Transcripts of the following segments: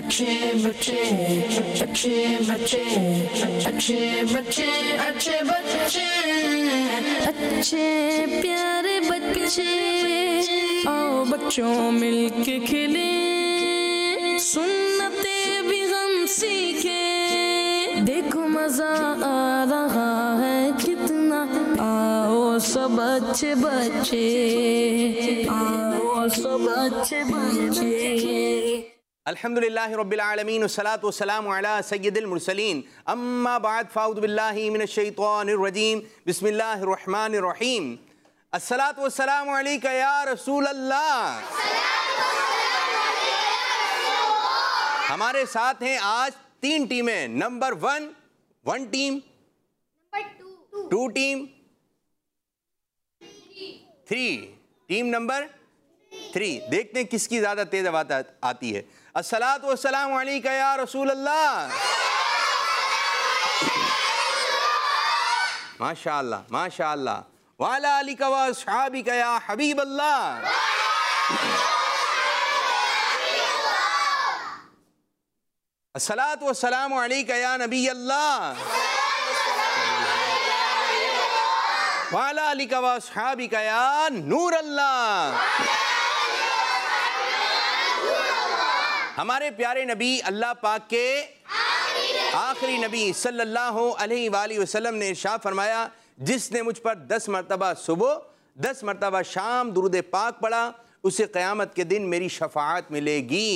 अच्छे बच्चे अच्छे बच्चे अच्छे बच्चे अच्छे बच्चे अच्छे प्यारे बच्चे आओ बच्चों मिलके खेले सुन्नते भी हम सीखे देखो मजा आ रहा है कितना आओ सब अच्छे बच्चे आओ सब अच्छे बच्चे। अल्हम्दुलिल्लाहि रब्बिल आलमीन वस्सलातु वस्सलामु अला सय्यिदिल मुरसलीन अम्मा बाद फ़अऊज़ु बिल्लाहि मिनश शैतानिर रजीम बिस्मिल्लाहिर रहमानिर रहीम अस्सलातु वस्सलामु अलैका या रसूल अल्लाह। हमारे साथ हैं आज 3 टीमें। Number 1 team, number 2 team, 3 team number 3। देखते हैं किसकी ज्यादा तेज आवाज आती है। अस्सलातु वस्सलामु अलैका या रसूल अल्लाह। माशाअल्लाह माशाअल्लाह। वाला अलिका व अस्हाबिका या हबीब अल्लाह। अस्सलातु वस्सलामु अलैका या नबी अल्लाह। वाला अलिका व अस्हाबिका या नूर अल्लाह। हमारे प्यारे नबी अल्लाह पाक के आखिरी नबी सल्लल्लाहु अलैहि वसल्लम ने इरशाद फरमाया, जिसने मुझ पर 10 मरतबा सुबह 10 मरतबा शाम दुरूद पाक पढ़ा उसे क़यामत के दिन मेरी शफाअत मिलेगी।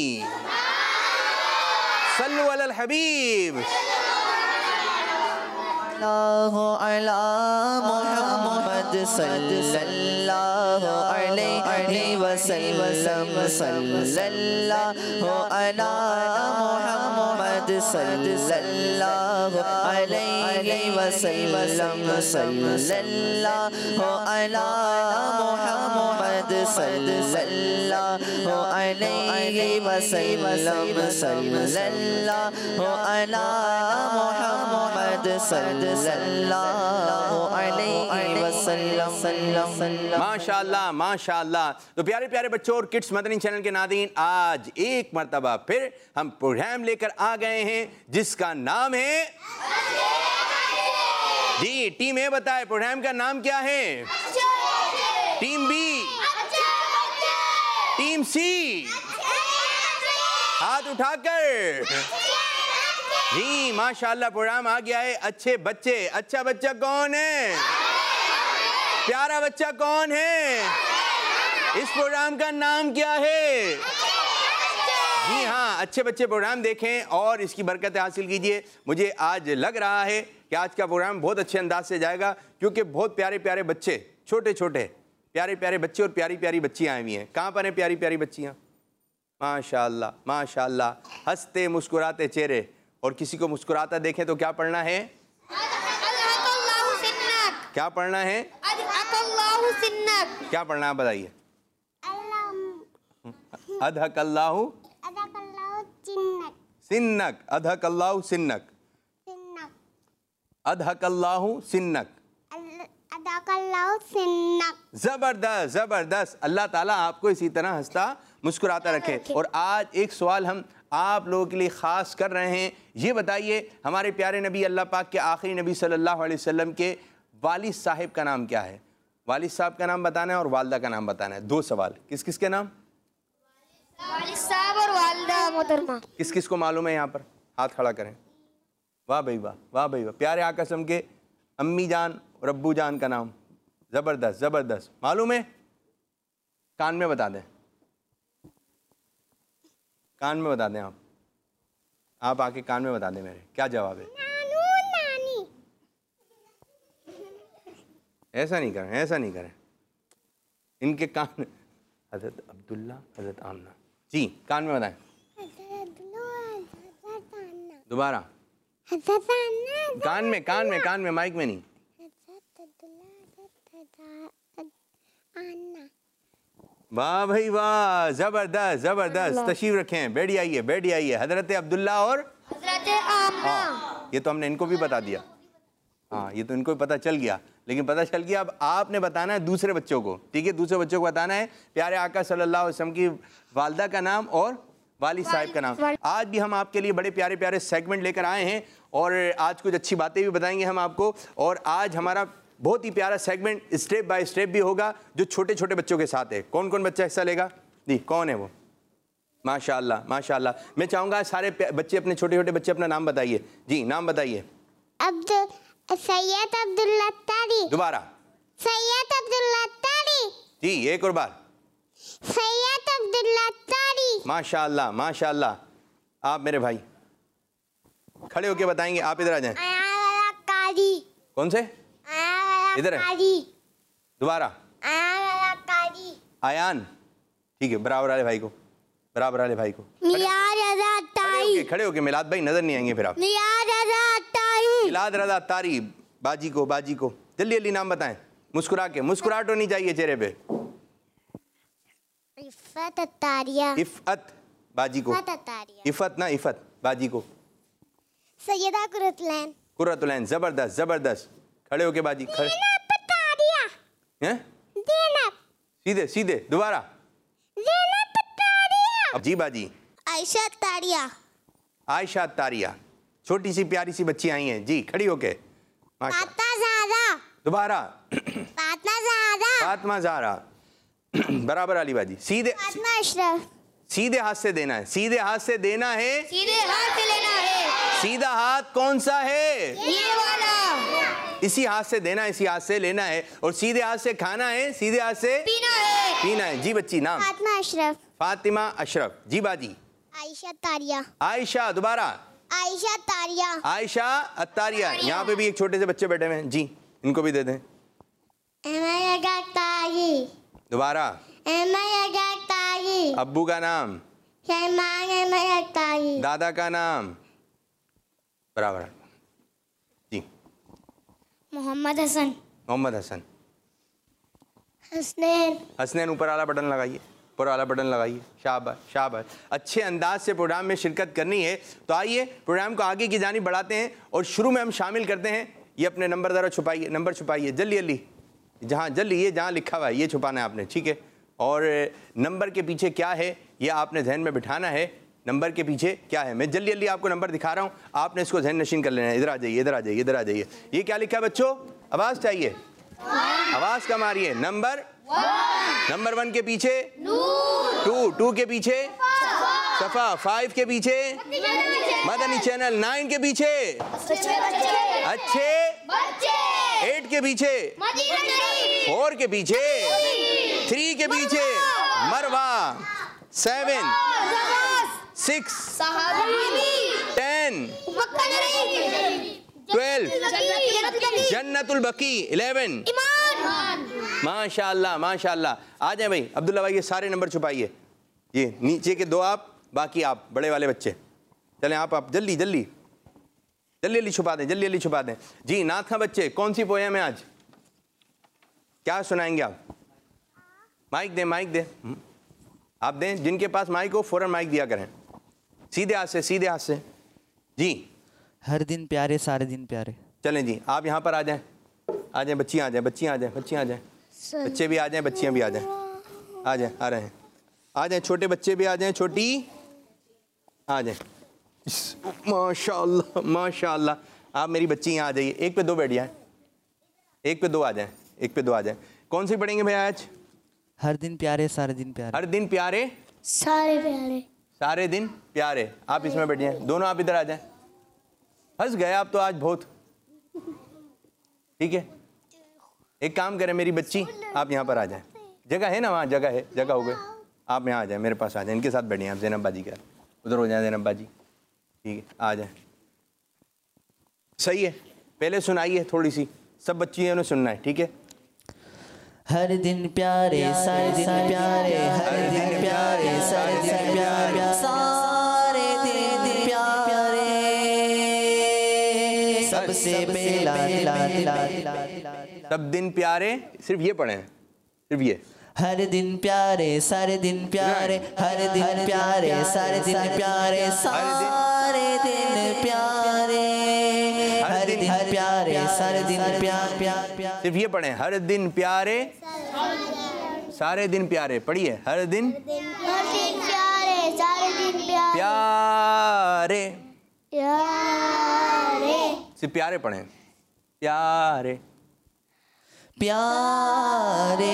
सल्लु अलल हबीब अला मुहम्मद सल्लल्लाहु अलैहि वसल्लम सल्लल्लाहु अला मुहम्मद सल्लल्लाहु अलैहि वसल्लम सल्लल्लाहु अला मुहम्मद सल्लल्लाहु अलैहि वसल्लम सल्लल्लाहु अला मुहम्मद सल्लल्लाहु अलैहि वसल्लम। माशाअल्लाह माशाअल्लाह। तो प्यारे प्यारे बच्चों और किड्स मदनी चैनल के नाज़रीन, आज एक मरतबा फिर हम प्रोग्राम लेकर आ गए हैं जिसका नाम है जी। टीम ए बताए प्रोग्राम का नाम क्या है? टीम बी, टीम सी, हाथ उठाकर जी। माशाअल्लाह प्रोग्राम आ गया है अच्छे बच्चे। अच्छा बच्चा कौन है? प्यारा बच्चा कौन है? इस प्रोग्राम का नाम क्या है? जी हाँ, अच्छे बच्चे प्रोग्राम देखें और इसकी बरकतें हासिल कीजिए। मुझे आज लग रहा है कि आज का प्रोग्राम बहुत अच्छे अंदाज से जाएगा क्योंकि बहुत प्यारे प्यारे बच्चे, छोटे छोटे प्यारे प्यारे बच्चे और प्यारी प्यारी बच्चियाँ आई हुई हैं। कहाँ पर हैं प्यारी प्यारी बच्चियाँ? माशाअल्लाह माशाअल्लाह। हंसते मुस्कुराते चेहरे। और किसी को मुस्कुराता देखें तो क्या पढ़ना है? क्या पढ़ना है? क्या पढ़ना है बताइए? अदहकल्लाहु सिन्नक। अदहकल्लाहु सिन्नक। अदहकल्लाहु सिन्नक। जबरदस्त जबरदस्त। अल्लाह ताला आपको इसी तरह हंसता मुस्कुराता रखे। और आज एक सवाल हम आप लोगों के लिए ख़ास कर रहे हैं। ये बताइए हमारे प्यारे नबी अल्लाह पाक के आखिरी नबी सल्लल्लाहु अलैहि वसल्लम के वालिद साहिब का नाम क्या है? वालिद साहब का नाम बताना है और वालदा का नाम बताना है। 2 सवाल। किस किस के नाम? वालिद साहब और वालदा मोहतरमा। किस किस को मालूम है? यहाँ पर हाथ खड़ा करें। वाह भाई वाह, वाह भाई वाह। प्यारे आका सल्लम के अम्मी जान और अब्बू जान का नाम? ज़बरदस्त ज़बरदस्त। मालूम है? कान में बता दें, कान में बता दें। आप आके कान में बता दें मेरे, क्या जवाब है? नानू नानी। ऐसा नहीं करें, ऐसा नहीं करें। इनके कान हज़रत अब्दुल्ला, हज़रत आमना। जी कान में बताएं। दोबारा कान में, कान में, कान में, माइक में नहीं। वाह भाई वाह, जबरदस्त जबरदस्त। तशरीफ रखें, बैठी आइए, बैठी आइए। हजरत अब्दुल्ला और हजरत आमना। ये तो हमने इनको भी बता दिया। हाँ, ये तो इनको भी पता चल गया, लेकिन पता चल गया अब आपने बताना है दूसरे बच्चों को। ठीक है, दूसरे बच्चों को बताना है प्यारे आका सल्लल्लाहु अलैहि वसल्लम की वालदा का नाम और वालिद साहब का नाम। आज भी हम आपके लिए बड़े प्यारे प्यारे सेगमेंट लेकर आए हैं और आज कुछ अच्छी बातें भी बताएंगे हम आपको। और आज हमारा बहुत ही प्यारा सेगमेंट स्टेप बाय स्टेप भी होगा जो छोटे छोटे बच्चों के साथ है। कौन कौन बच्चा हिस्सा लेगा जी? कौन है वो? माशाअल्लाह माशाअल्लाह। मैं चाहूँगा सारे बच्चे, अपने छोटे छोटे बच्चे अपना नाम बताइए जी। नाम बताइए। सैयद अब्दुल्ला तारी। दोबारा। सैयद अब्दुल्ला तारी। जी एक और बार। सैयद अब्दुल्ला तारी। माशाअल्लाह माशाअल्लाह। आप मेरे भाई खड़े होके बताएंगे। आप इधर आ जाएं। कारी। कौन से? इधर है। दोबारा। कारी। आयान। ठीक है, बराबर वाले भाई को, बराबर वाले भाई को। खड़े होके मिलाद भाई नजर नहीं आएंगे फिर आप। मिलाद रजा तारी। बाजी को, बाजी को जल्दी जल्दी नाम बताएं। मुस्कुरा के, मुस्कुराहट होनी चाहिए चेहरे पे। इफ़त तारिया। इफ़त बाजी को। इफ़त ना इफ़त, बाजी को। सैयदा कुरतुलैन। कुर्रतुलैन। जबरदस्त जबरदस्त। खड़े होके बाजी। खड़े हैं? सीधे सीधे। दोबारा। जी बाजी। आयशा तारिया। आयशा तारिया। छोटी सी प्यारी सी बच्ची आई हैं जी, खड़ी होके। दोबारा। फातिमा ज़हरा। बराबर वाली बाजी। सीधे अशरफ। सीधे हाथ से देना है, सीधे हाथ से देना है। सीधे हाथ से लेना है। सीधा हाथ कौन सा है? ये वाला। इसी हाथ से देना है, इसी हाथ से लेना है और सीधे हाथ से खाना है, सीधे हाथ से पीना है। पीना है। जी बच्ची नाम? फातिमा अशरफ। फातिमा अशरफ। जी बाजी। आयशा तारिया। आयशा। दोबारा। आयशा तारिया। आयशा अत्तारिया। यहाँ पे भी एक छोटे से बच्चे बैठे हुए हैं जी, इनको भी दे दें। दोबारा। अब्बू का नाम? दादा का नाम? बराबर जी। मोहम्मद हसन। मोहम्मद हसन। हसनैन। हसनैन। ऊपर वाला बटन लगाइए, ऊपर वाला बटन लगाइए। शाबाश शाबाश। अच्छे अंदाज से प्रोग्राम में शिरकत करनी है तो आइए प्रोग्राम को आगे की जानिब बढ़ाते हैं और शुरू में हम शामिल करते हैं। ये अपने नंबर ज़रा छुपाइए, नंबर छुपाइए जल्दी जल्दी। जहाँ जल्दी, ये जहाँ लिखा हुआ है ये छुपाना है आपने, ठीक है। और नंबर के पीछे क्या है ये आपने जहन में बिठाना है। नंबर के पीछे क्या है, मैं जल्दी जल्दी आपको नंबर दिखा रहा हूँ, आपने इसको जहन नशीन कर लेना है। इधर आ जाइए, इधर आ जाइए, इधर आ जाइए। ये क्या लिखा है बच्चों? आवाज़ चाहिए, आवाज़ कम आ रही है। नंबर 1 के पीछे 2 के पीछे सफ़ा, 5 के पीछे मदनी चैनल, 9 के पीछे अच्छे, 8 के पीछे 4 के पीछे 3 के पीछे मरवा, 7 6 10 12 जन्नतुल बकी, 11 माशाअल्लाह माशाअल्लाह। आ जाए भाई अब्दुल्ला भाई, ये सारे नंबर छुपाइए। ये नीचे के 2 आप, बाकी आप बड़े वाले बच्चे चलें। आप जल्दी जल्दी जल्दी जल्दी छुपा दें, जल्दी जल्दी छुपा दें जी। नाथ खां बच्चे, कौन सी पोएम है आज, क्या सुनाएंगे आप? माइक दें, माइक दें, आप दें। जिनके पास माइक हो फौरन माइक दिया करें। सीधे हाथ से, सीधे हाथ से जी। हर दिन प्यारे सारे दिन प्यारे। चलें जी, आप यहाँ पर आ जाएं, आ जाएं बच्चियाँ, आ जाएं बच्चियाँ, आ जाएं बच्चियाँ, आ जाएं बच्चे भी आ जाएं, बच्चियाँ भी आ जाएं, आ जाएं, आ रहे हैं, आ जाएं छोटे बच्चे भी आ जाएं, छोटी आ जाएं। माशाअल्लाह माशाअल्लाह। आप मेरी बच्ची यहाँ आ जाइए, 1 पे 2 बैठ जाएं, 1 पे 2 आ जाएं, 1 पे 2 आ जाएं। कौन सी पढ़ेंगे भैया आज? हर दिन प्यारे सारे दिन प्यारे। हर दिन प्यारे सारे प्यारे सारे दिन प्यारे। आप इसमें बैठ जाएं, दोनों आप इधर आ जाएं। हंस गए आप तो आज बहुत, ठीक है। एक काम करें, मेरी बच्ची आप यहाँ पर आ जाएं, जगह है ना वहाँ, जगह है, जगह हो गई। आप यहाँ आ जाएं, मेरे पास आ जाएं, इनके साथ बैठिए आप। ज़ैनब बाजी का उधर हो जाए, ज़ैनब बाजी, ठीक है, आ जाएं। सही है, पहले सुनाइए थोड़ी सी, सब बच्चियों ने सुनना है, ठीक है। हर दिन प्यारे सारे दिन प्यारे, हर दिन प्यारे सारे दिन प्यारे, सारे दिन प्यारे, सबसे पहला सब दिन प्यारे, सिर्फ ये पढ़े, सिर्फ ये। हर दिन प्यारे सारे दिन प्यारे, हर दिन प्यारे सारे दिन प्यारे, सारे दिन प्यारे, हर दिन प्यारे सारे दिन प्यारे। सिर्फ ये पढ़े, हर दिन प्यारे सारे दिन प्यारे। पढ़िए, हर दिन प्यारे सारे दिन प्यारे, प्यारे, सिर्फ प्यारे पढ़ें, प्यारे, प्यारे।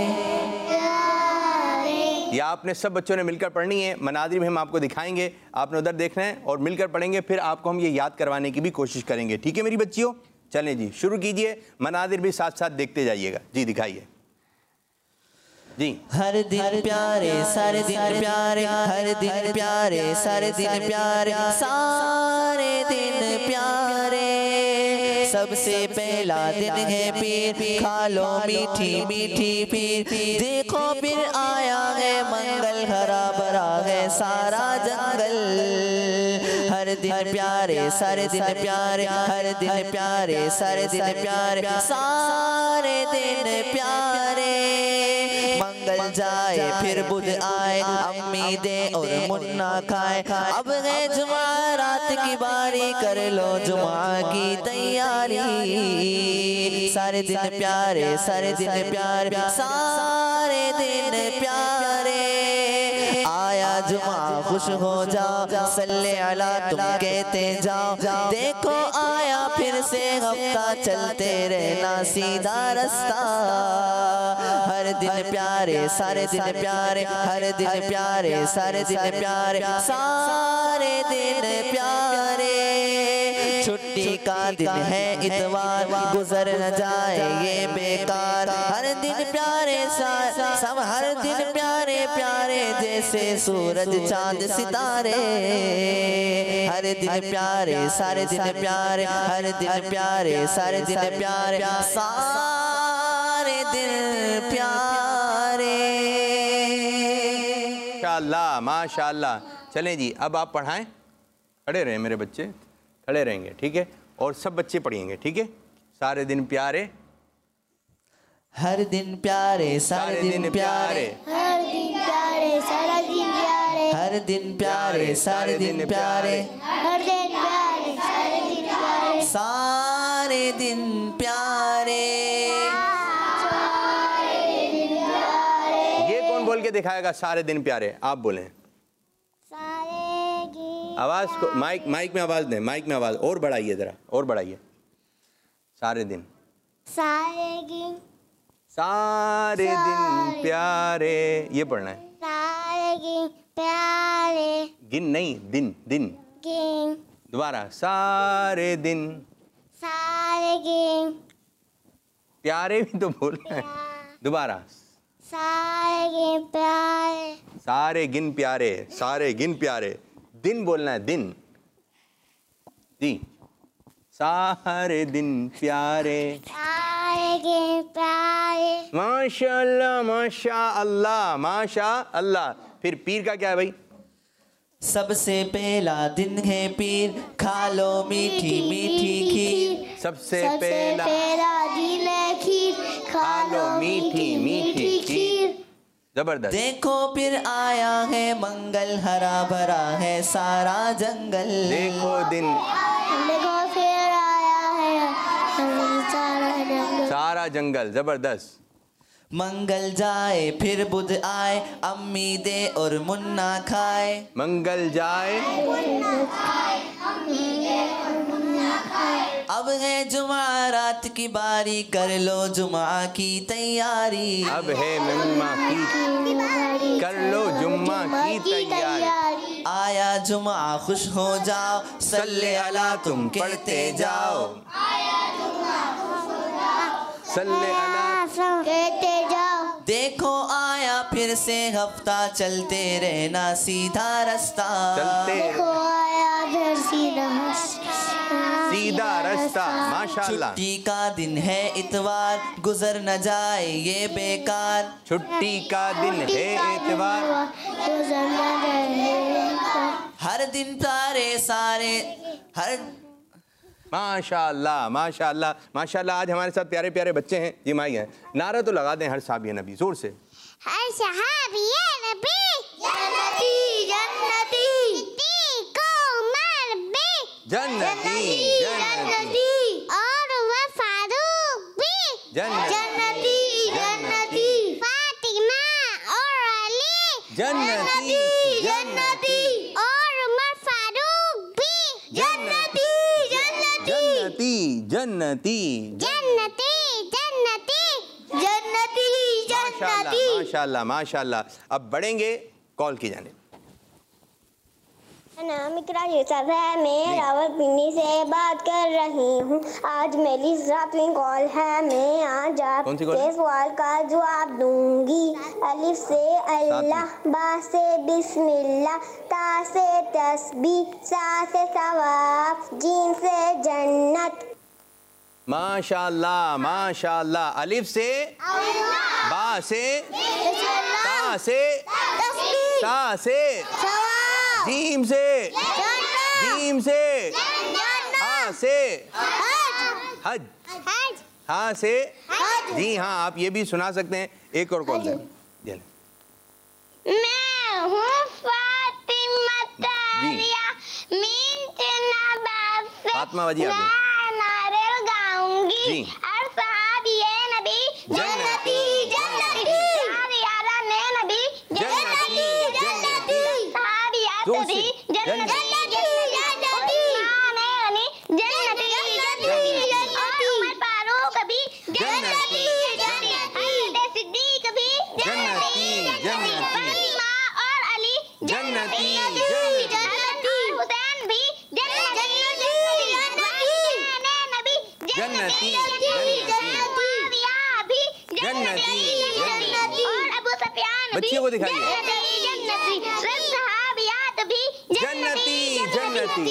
ये आपने सब बच्चों ने मिलकर पढ़नी है। मनादिर भी हम आपको दिखाएंगे, आपने उधर देखना है और मिलकर पढ़ेंगे, फिर आपको हम ये याद करवाने की भी कोशिश करेंगे। ठीक है मेरी बच्चियों, चलें जी शुरू कीजिए। मनादिर भी साथ साथ देखते जाइएगा जी, दिखाइए जी। हर दिन प्यारे सारे दिन प्यारे, हर दिन प्यारे सारे दिन प्यारे, सारे दिन प्यारे। सबसे पहला दिन है पीर, खा लो मीठी मीठी पीर। देखो फिर आया है मंगल, हरा भरा है सारा जंगल। हर दिन प्यारे सारे दिन प्यारे, हर दिन प्यारे सारे दिन प्यारे, सारे दिन प्यारे। मंगल जाए फिर बुध आए, अम्मी दे और मुन्ना खाए। अब है जुमा रात की बारी, कर लो जुमा की तैयारी। सारे दिन प्यारे सारे दिन प्यारे, सारे दिन प्यारे। आया जुमा खुश हो जाओ, सल्ले अला तुम कहते जाओ। देखो आया फिर से हफ्ता, चलते रहना सीधा रास्ता। हर दिन प्यारे सारे दिन प्यारे, हर दिन प्यारे सारे दिन प्यारे, सारे दिन प्यारे। छुट्टी का दिन है इतवार, गुजर न जाए ये बेकार। हर दिन प्यारे सब, हर दिन प्यारे प्यारे, जैसे सूरज चांद सितारे। हर दिन प्यारे सारे दिन प्यारे, हर दिन प्यारे सारे दिन प्यारे, सारे दिन प्यारे। माशाअल्लाह माशाअल्लाह। चलें जी अब आप पढ़ाएं, खड़े रहें मेरे बच्चे, खड़े रहेंगे ठीक है, और सब बच्चे पढ़ेंगे ठीक है। सारे दिन प्यारे, हर दिन प्यारे सारे दिन प्यारे, हर दिन प्यारे सारा दिन प्यारे, हर दिन प्यारे सारे दिन प्यारे, हर दिन प्यारे सारे दिन प्यारे, सारे दिन प्यारे। ये कौन बोल के दिखाएगा सारे दिन प्यारे? आप बोलें। सारे दिन आवाज को माइक में आवाज दें, माइक में आवाज और बढ़ाइए, जरा और बढ़ाइए। सारे दिन, सारे दिन सारे दिन प्यारे, ये पढ़ना है। सारे दिन प्यारे, गिन नहीं, दिन दिन। दिन दोबारा, सारे दिन सारे दिन प्यारे भी तो बोलना है। दोबारा, सारे दिन प्यारे, सारे गिन प्यारे, सारे गिन प्यारे। दिन बोलना है, दिन जी। सारे दिन प्यारे, सारे दिन प्यारे। माशाअल्लाह माशाअल्लाह माशाअल्लाह। फिर पीर का क्या है भाई? सबसे पहला दिन है पीर, खा लो मीठी मीठी खीर। सबसे सबसे पहला पहला दिन है खीर, खा लो मीठी मीठी खीर। जबरदस्त। देखो फिर आया है मंगल, हरा भरा है सारा जंगल। देखो दिन, देखो फिर आया है सारा जंगल, सारा जंगल। जबरदस्त। मंगल जाए फिर बुध आए, अम्मी दे और मुन्ना खाए। मंगल जाए, अब है जुमा रात की बारी, कर लो जुमा की तैयारी। अब है जुम्मा की, कर लो जुम्मा की तैयारी। आया जुमा खुश हो जाओ, सल्ले अला तुम कहते जाओ। सल्ले अला, कहते जाओ। देखो आया फिर से हफ्ता, चलते रहना सीधा रास्ता। चलते देखो आया फिर सीधा रास्ता। माशाअल्लाह। छुट्टी का दिन है इतवार, गुजर न जाए ये बेकार। छुट्टी का दिन है इतवार, हर दिन प्यारे सारे, हर माशाअल्लाह माशाअल्लाह माशाअल्लाह। आज हमारे साथ प्यारे प्यारे बच्चे हैं जी। माई हैं, नारा तो लगा दें हर साहब नबी जोर से। हर साहब ये नबी जन्नती जन्नती, को मर बे जन्नती जन्नती, और वह फारूक भी जन्नती जन्नती, फातिमा और अली जन्नती जन्नती, और जन्नती जन्नती जन्नती जन्नती जन्नती जन्नती। माशाल्लाह माशाल्लाह। अब बढ़ेंगे कॉल की जाने। नाम इकरा यूसुफ है, मैं रावलपिंडी से बात कर रही हूँ। आज मेरी 7वीं कॉल है। मैं आज आपके सवाल का जवाब दूंगी। अलिफ से अल्लाह, बा से बिस्मिल्लाह, ता से तस्बीह, सा से सवाब, जीम से जन्नत। माशाल्लाह माशाल्लाह। अलिफ से बा से ता से सा से जीम से जीम से हा से हज हा से। जी हाँ, आप ये भी सुना सकते हैं। एक और कॉल दें। मैं हूँ फातिमा तारिया फातिमा वजी आप नारियल गाऊंगी। और साहबिये नबी जन्नती जन्नती, साहबियारा ने नबी जन्नती जन्नती, साहबियात भी जन्नती जन्नती, माने अली जन्नती जन्नती, और उमर फारूक भी जन्नती जन्नती, सिद्दीक भी जन्नती जन्नती, और अली जन्नती जन्नती, हुसैन भी जन्नती जन्नती जन्नती, और अबू सुफियान भी बच्चियों को दिखाइए। सहाबियात भी जन्नती जन्नती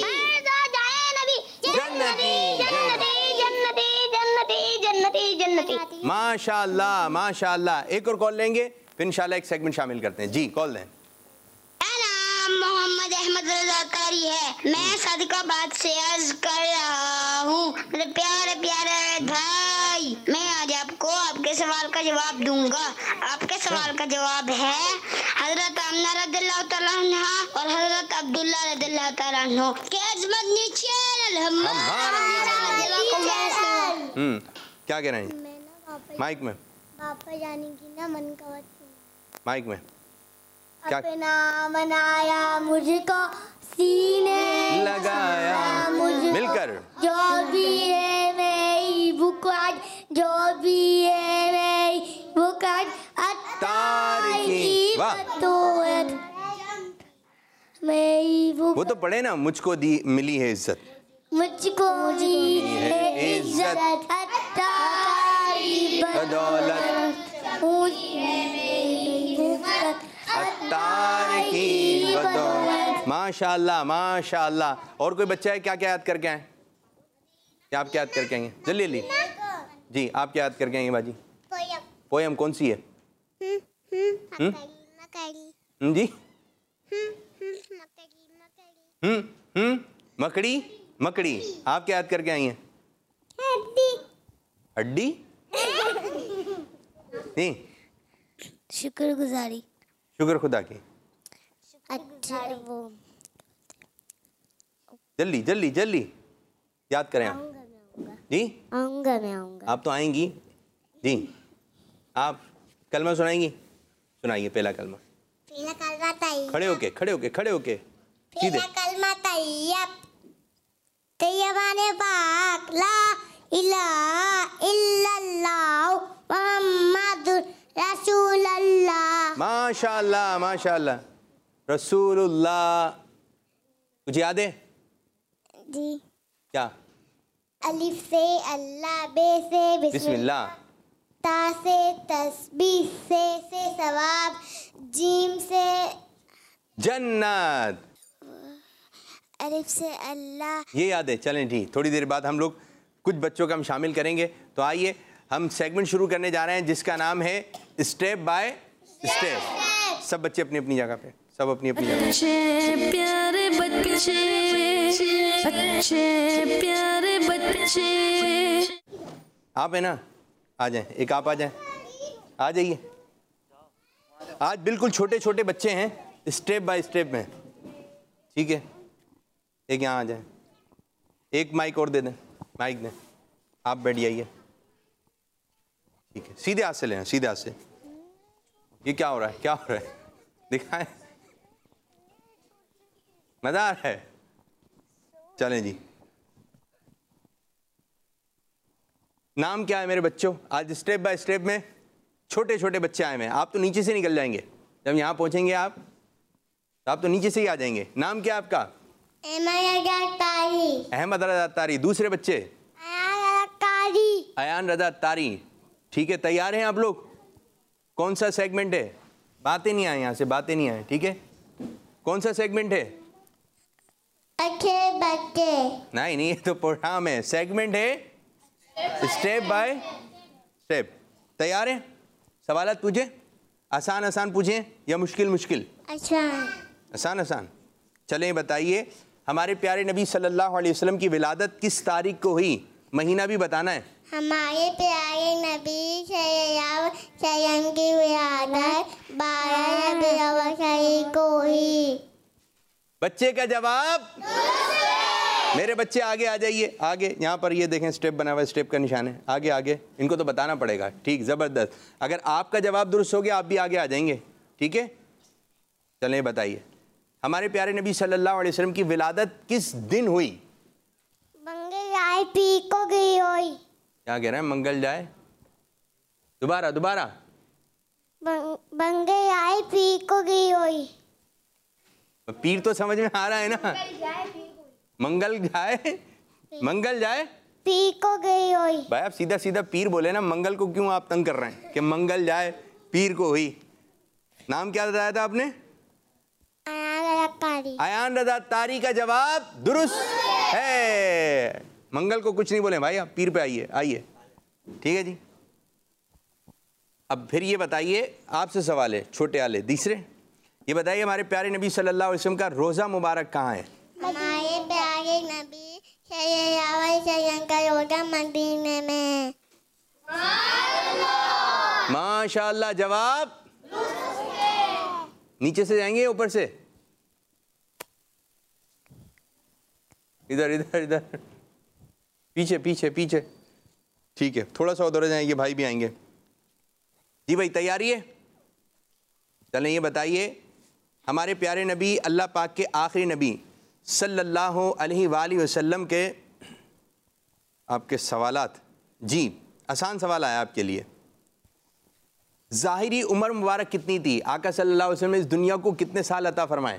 जन्नती जन्नती जन्नती जन्नती जन्नती। माशाल्लाह माशाल्लाह। एक और कॉल लेंगे, फिर इंशाल्लाह एक सेगमेंट शामिल करते हैं। जी कॉल दें। मोहम्मद अहमद रजा कारी है, मैं सदकाबाद से अर्ज कर रहा हूँ। मेरे प्यारे प्यारे भाई, मैं आज आपको आपके सवाल का जवाब दूंगा। आपके सवाल का जवाब है हजरत आमना रज़ियल्लाहु तआला अन्हा और हजरत अब्दुल्ला रज़ियल्लाहु तआला अन्हु के अजमत नीचे क्या कह रहे हैं? माइक में पापा जाने की ना मन का बात माइक में क्या अपना मनाया मुझको सीने लगाया मिलकर, जो भी है मेरी बुकाट, जो भी है मेरी बुकाट अत्तार की। वाह, मेरी वो तो पढ़े ना, मुझको दी मिली है इज्जत, मुझको दी है इज्जत अत्तार की बदौलत, अत्तार की बदौलत। माशाल्लाह माशाल्लाह। और कोई बच्चा है क्या क्या याद करके आए? क्या आप क्या याद करके आएंगे? जल्दी जल्दी जी, आप क्या याद करके आएंगे बाजी? पोयम कौन सी है? जी मकड़ी मकड़ी। आप क्या याद करके आई हैं? हड्डी नहीं, शुक्रगुजारी, शुक्र खुदा की। अच्छा वो जल्दी जल्दी जल्दी याद करें आप। जी आऊंगा, मैं आऊंगा। आप तो आएंगी जी। आप कलमा सुनाएंगी? सुनाइए पहला कलमा। पहला कलमा तैयब, खड़े होके खड़े होके खड़े होके सीधे। पहला कलमा तैयब, तैयबाने पाक, ला इलाहा इल्लल्लाह मुहम्मदुर रसूलुल्लाह। माशाल्लाह माशाल्लाह। रसूलुल्लाह। कुछ याद है? जी क्या? अलिफ से अल्लाह, बे से बिस्मिल्लाह, ता से तस्बीह, से सवाब, जीम से जन्नत। अलिफ से अल्लाह। ये याद है? चलें जी, थोड़ी देर बाद हम लोग कुछ बच्चों का हम शामिल करेंगे। तो आइए हम सेगमेंट शुरू करने जा रहे हैं जिसका नाम है स्टेप बाय स्टेप। सब बच्चे अपनी अपनी जगह पे, सब अपनी अपनी जगह। अच्छे प्यारे बच्चे, अच्छे प्यारे बच्चे। आप है ना, आ जाएं। एक आप आ जाएं, आ जाइए। आज बिल्कुल छोटे छोटे बच्चे हैं, स्टेप बाय स्टेप में, ठीक है? एक यहाँ आ जाए, एक माइक और दे दें, माइक दें। आप बैठ जाइए, ठीक है? सीधे हाथ से लेना, सीधे हाथ से। ये क्या हो रहा है, क्या हो रहा है? दिखाएं, मजा आ रहा है? चलें जी। नाम क्या है मेरे बच्चों? आज स्टेप बाय स्टेप में छोटे छोटे बच्चे आए हैं। आप तो नीचे से निकल जाएंगे जब यहाँ पहुँचेंगे आप, तो आप तो नीचे से ही आ जाएंगे। नाम क्या है आपका? अहमद रजा तारी। दूसरे बच्चे? अयान रजा तारी। ठीक है, तैयार हैं आप लोग? कौन सा सेगमेंट है? बातें नहीं आए, यहाँ से बातें नहीं आए, ठीक है। कौन सा सेगमेंट है? अच्छे बच्चे। नहीं, ये तो प्रोग्राम है। सेगमेंट है स्टेप बाय स्टेप। तैयार हैं? सवालात पूछे? आसान आसान पूछें या मुश्किल मुश्किल? आसान आसान। चलें, बताइए हमारे प्यारे नबी सल्लल्लाहु अलैहि वसल्लम की विलादत किस तारीख को हुई? महीना भी बताना है। हमारे प्यारे नबी सल्लल्लाहु अलैहि वसल्लम की विलादत 12 रबीउल अव्वल को हुई। बच्चे का जवाब? मेरे बच्चे आगे आ जाइए, आगे। यहाँ पर ये देखें स्टेप बना हुआ है, स्टेप का निशान है। आगे आगे, इनको तो बताना पड़ेगा। ठीक, ज़बरदस्त। अगर आपका जवाब दुरुस्त हो गया आप भी आगे आ जाएंगे, ठीक है। चलें, बताइए हमारे प्यारे नबी सल्लल्लाहु अलैहि वसल्लम की विलादत किस दिन हुई? मंगल जाए पी को गई हुई। क्या कह रहे हैं? मंगल जाए, दोबारा दोबारा। मंगल जाए पी को गई हुई। पीर तो समझ में आ रहा है ना। मंगल जाए, मंगल जाए पी को गई हुई। भाई आप सीधा सीधा पीर बोले ना, मंगल को क्यों आप तंग कर रहे हैं कि मंगल जाए पीर को हुई? नाम क्या बताया था आपने? अयान रजा तारी का जवाब दुरुस्त है। मंगल को कुछ नहीं बोले भाई, आप पीर पे आइए, आइए, ठीक है जी। अब फिर ये बताइए, आपसे सवाल है छोटे वाले, तीसरे। ये बताइए हमारे प्यारे नबी सल्लल्लाहु अलैहि वसल्लम का रोज़ा मुबारक कहाँ है? हमारे प्यारे नबी सल्लल्लाहु अलैहि वसल्लम का रोज़ा मदीने में। माशाअल्लाह। जवाब? नीचे से जाएंगे ऊपर से? इधर इधर इधर, पीछे पीछे पीछे, ठीक है। थोड़ा सा उधर जाएंगे, भाई भी आएंगे जी। भाई तैयारी है? चलें, ये बताइए हमारे प्यारे नबी, अल्लाह पाक के आखिरी नबी सल्लल्लाहु अलैहि वसल्लम के आपके सवालात। जी, आसान सवाल आया आपके लिए। ज़ाहिरी उम्र मुबारक कितनी थी? आका सल्लल्लाहु अलैहि वसल्लम ने इस दुनिया को कितने साल अता फरमाए?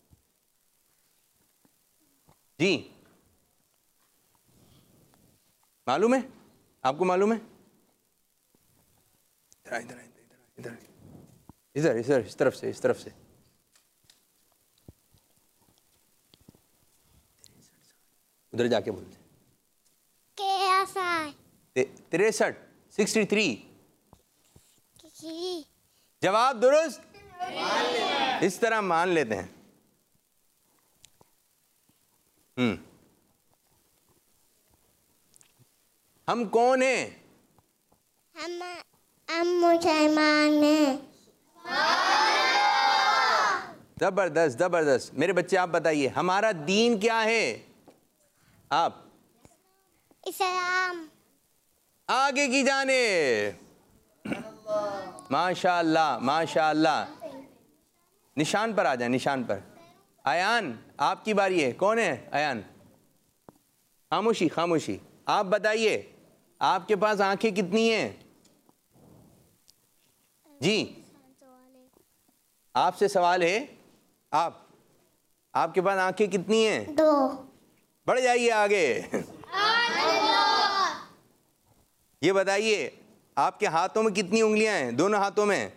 जी मालूम है? आपको मालूम है? इधर इधर इधर इधर इधर, इस तरफ से, इस तरफ से। उधर जाके बोलते। 63, 63। जवाब दुरुस्त। इस तरह मान लेते हैं। हम कौन हैं? हम मुसलमान हैं। जबरदस्त जबरदस्त। मेरे बच्चे आप बताइए हमारा दीन क्या है? आप? इस्लाम। आगे की जाने। माशाअल्लाह माशाअल्लाह। निशान पर आ जाए, निशान पर। अयान आपकी बारी है। कौन है अयान? खामोशी खामोशी। आप बताइए आपके पास आंखें कितनी हैं? जी आपसे सवाल है। आपके पास आंखें कितनी हैं? 2। बढ़ जाइए आगे। ये बताइए आपके हाथों में कितनी उंगलियां हैं? दोनों हाथों में?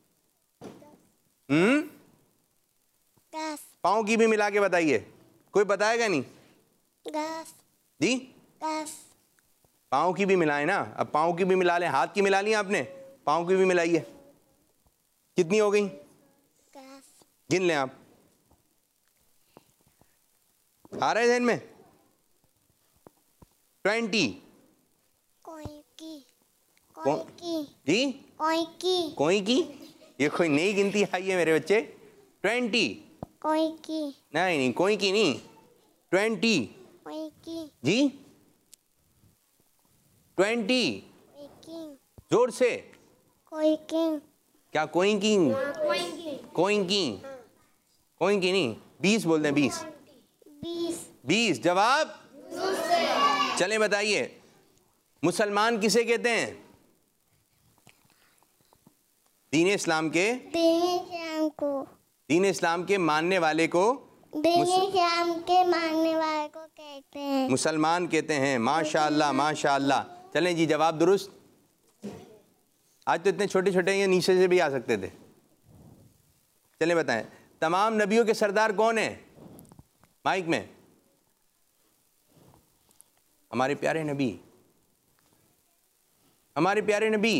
10। पाँव की भी मिला के बताइए। कोई बताएगा नहीं? 10। जी 10। पाँव की भी मिलाए ना। अब पाँव की भी मिला लें। हाथ की मिला ली आपने, पाँव की भी मिलाइए। कितनी हो गई? 10। गिन लें आप। आ रहे ध्यान में? 20। जी कोई की? ये कोई नई गिनती आई है मेरे बच्चे। 20। कोई की? नहीं कोई की नहीं, 20। कोई की? जी 20। कोई की? जोर से। कोई की? क्या कोई की? कोई की नहीं, 20 बोलते हैं। 20। 20। 20 जवाब। चलें बताइए मुसलमान किसे कहते हैं? दीन इस्लाम के, दीन इस्लाम के मानने वाले को, दीन इस्लाम के मानने वाले को कहते हैं मुसलमान कहते हैं। माशाअल्लाह माशाअल्लाह। चलें जी, जवाब दुरुस्त। आज तो इतने छोटे छोटे ये नीचे से भी आ सकते थे। चलें बताएं, तमाम नबियों के सरदार कौन है? माइक में। हमारे प्यारे नबी, हमारे प्यारे नबी,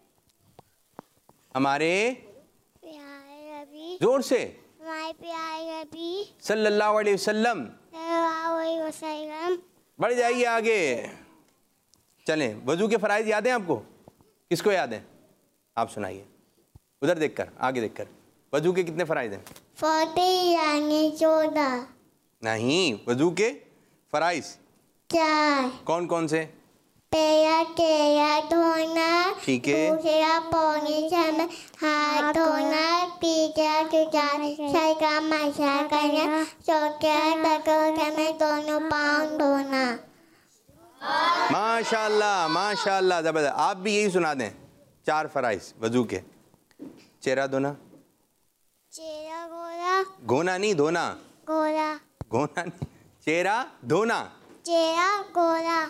हमारे प्यारे नबी, जोर से, हमारे प्यारे नबी सल्लल्लाहु अलैहि वसल्लम। सल्लल्लाहु अलैहि वसल्लम। बढ़ जाइए आगे। चलें, वजू के फ़राइज़ याद हैं आपको? किसको याद है? आप सुनाइए, उधर देखकर, आगे देखकर। वजू के कितने फ़राइज़ हैं? 40 यानी 14। नहीं, वजू के फ़राइज़ 4। कौन कौन से? पहला चेहरा धोना, ठीक है। दूसरा पौने समय हाथ धोना, तीसरा सर का मसाज करना, चौथा तकड़ समय दोनों पाँव धोना। माशाअल्लाह माशाअल्लाह, ज़बरदस्त। आप भी यही सुना दें, 4 फ़राइज़ वजू के। चेहरा धोना, चेहरा गोरा, घोना नहीं, धोना। गोरा, घोना नहीं, चेहरा धोना चेहरा गोरा,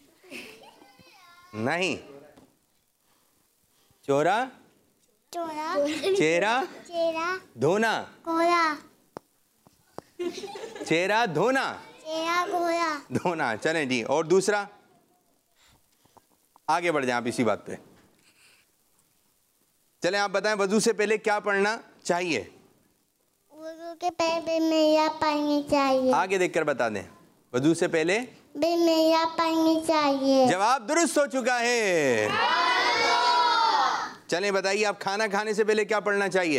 नहीं। चोरा, चोरा, चेहरा चेहरा धोना, गोरा, चेहरा धोना, चेहरा गोरा। धोना। चलें जी, और दूसरा? आगे बढ़ जाएं आप इसी बात पे। चलें, आप बताएं वजू से पहले क्या पढ़ना चाहिए? वुज़ू के पहले बिस्मिल्लाह पढ़नी चाहिए। आगे देखकर बता दें, वजू से पहले बिस्मिल्लाह पढ़नी चाहिए। जवाब दुरुस्त हो चुका है। चलें बताइए, आप खाना खाने से पहले क्या पढ़ना चाहिए?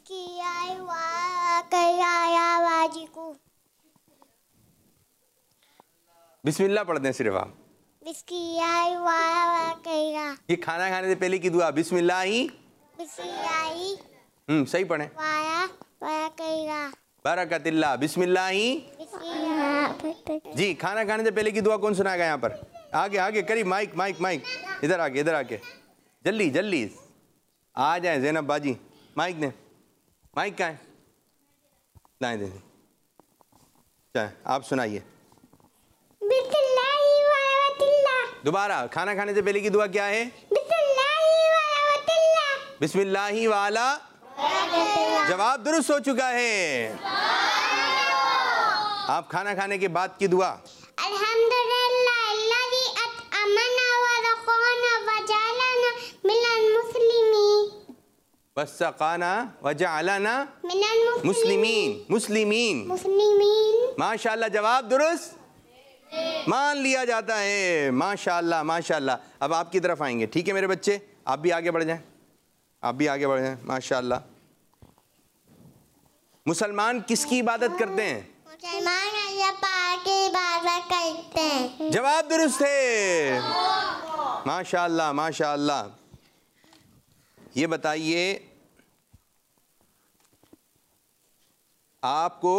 बिस्मिल्लाह पढ़ दें सिर्फ आप। ये खाना खाने से पहले की दुआ बिस्मिल्लाह ही। सही पढ़ें। बरकतिल्लाह, बिस्मिल्लाह ही। जी, खाना खाने से पहले की दुआ कौन सुनाएगा यहाँ पर? आगे आगे करीब, माइक माइक माइक, इधर आके, इधर आके, जल्दी जल्दी आ जाए ज़ैनब बाजी। माइक दें, माइक कहाँ है? लाएं दें। चाहे आप सुनाइए दोबारा। खाना खाने से पहले की दुआ क्या है? बिस्मिल्लाही वाला। जवाब दुरुस्त हो चुका है। आप खाना खाने के बाद की दुआ? वस्सक़ाना वजअलना मुस्लिमीन। मुस्लिमीन, माशाअल्लाह, जवाब दुरुस्त मान लिया जाता है। माशाअल्लाह माशाअल्लाह। अब आपकी तरफ आएंगे, ठीक है मेरे बच्चे? आप भी आगे बढ़ जाएं, आप भी आगे बढ़ जाएं। माशाअल्लाह। मुसलमान किसकी इबादत करते हैं? मुसलमान अल्लाह पाक की इबादत करते हैं। जवाब दुरुस्त है। माशाअल्लाह माशाअल्लाह। ये बताइए, आपको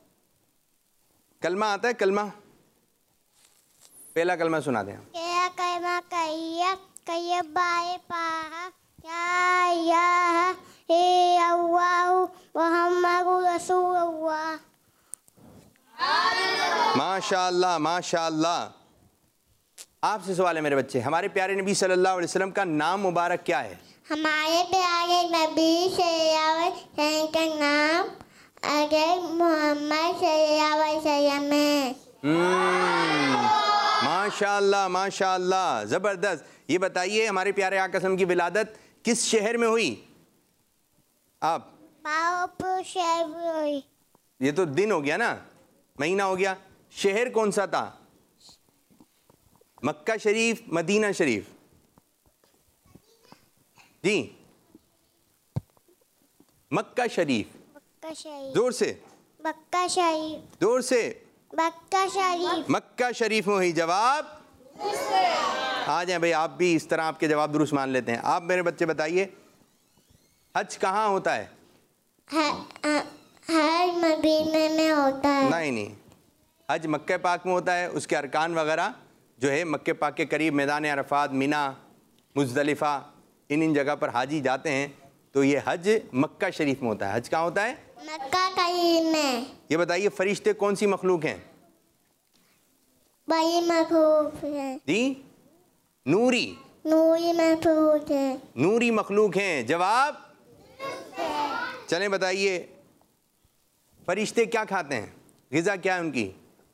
कलमा आता है? कलमा, पहला कलमा सुना दें। क्या कलमा कहिए कहिए बाए पा या इलाहा इल्लल्लाह मुहम्मदुर रसूलुल्लाह। माशाअल्लाह माशाअल्लाह। आपसे सवाल है मेरे बच्चे, हमारे प्यारे नबी सल्लल्लाहु अलैहि वसल्लम का नाम मुबारक क्या है? हमारे प्यारे नबी सल्लल्लाहु अलैहि वसल्लम का नाम अगर मोहम्मद सल्लल्लाहु अलैहि वसल्लम है। माशाअल्लाह माशाअल्लाह, ज़बरदस्त। ये बताइए, हमारे प्यारे आका सल्लम की विलादत किस शहर में हुई? आप पाओपुर शहर में हुई। ये तो दिन हो गया ना, महीना हो गया। शहर कौन सा था? मक्का शरीफ, मदीना शरीफ? जी, मक्का शरीफ। मक्का शरीफ। जोर से। मक्का शरीफ। जोर से। मक्का शरीफ। मक्का शरीफ में हुई। जवाब आ जाए भाई, आप भी इस तरह आपके जवाब दुरुस्त मान लेते हैं। आप मेरे बच्चे बताइए, हज कहाँ होता है? हर मदीने में होता है। नहीं नहीं, हज मक्का पाक में होता है, उसके अरकान वगैरह जो है मक्के पाक के करीब मैदान अरफात, मिना, मुज़दलिफ़ा, इन जगह पर हाजी जाते हैं तो ये हज मक्का शरीफ में होता है। हज कहाँ होता है? मक्का करीम में। ये बताइए फरिश्ते कौन सी मखलूक हैं? बड़ी मखलूक है जी, नूरी नूरी मखलूक है। नूरी मखलूक हैं। जवाब? चलें बताइए फरिश्ते क्या खाते हैं, ग़िज़ा क्या है उनकी,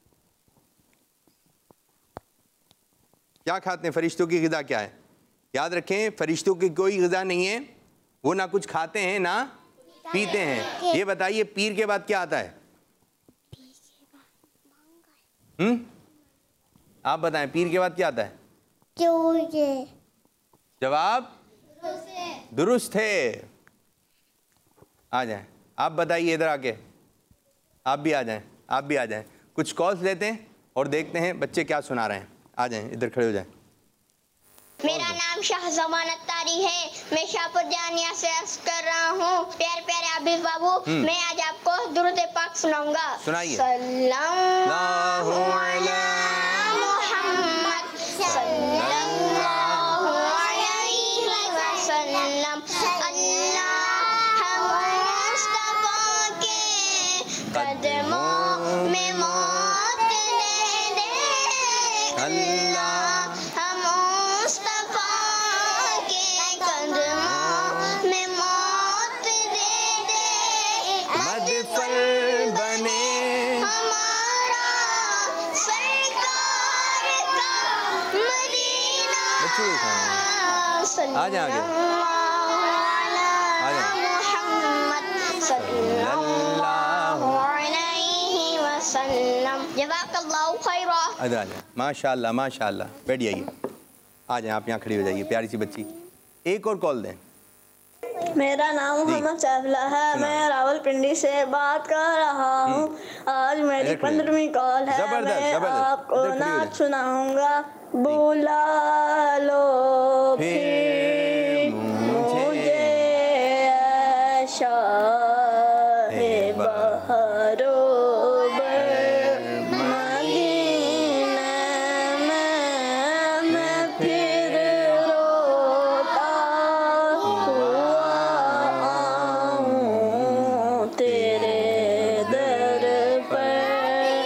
क्या खाते हैं फरिश्तों की ग़िज़ा क्या है? याद रखें फरिश्तों की कोई ग़िज़ा नहीं है, वो ना कुछ खाते हैं ना पीते हैं। ये बताइए पीर के बाद क्या आता है? आप बताएं पीर के बाद क्या आता है? जवाब दुरुस्त है। आ जाएं, आप बताइए इधर आके, आप भी आ जाएं, आप भी आ जाएं। कुछ कॉल्स लेते हैं और देखते हैं बच्चे क्या सुना रहे हैं। आ जाएं, इधर खड़े हो जाएं। मेरा नाम शाहजमान अत्तारी है, मैं शाहपुर जानिया से अर्ज कर रहा हूँ। प्यारे प्यारे आबिद बाबू, मैं आज आपको दुरूद पाक सुनाऊंगा। सुनाइए। सल्लल्लाहु अलैहि मुहम्मद सल्लल्लाहु अलैहि वसल्लम। अल्लाह मुस्तफा के कदमों में मौत दे दे। अल्लाह आ जाए माशाअल्लाह माशाअल्लाह। बैठ जाइए, आ जाए आप यहाँ खड़ी हो जाइए प्यारी सी बच्ची। एक और कॉल दें। मेरा नाम मोहम्मद सैफुल्लाह है, मैं रावलपिंडी से बात कर रहा हूँ। आज मेरी 15वीं कॉल है। मैं आपको नाच सुनाऊंगा। बुला लो फिर मुझे शाहे बहरो मदीना में मैं फिर रोता हुआ आऊं तेरे दर पर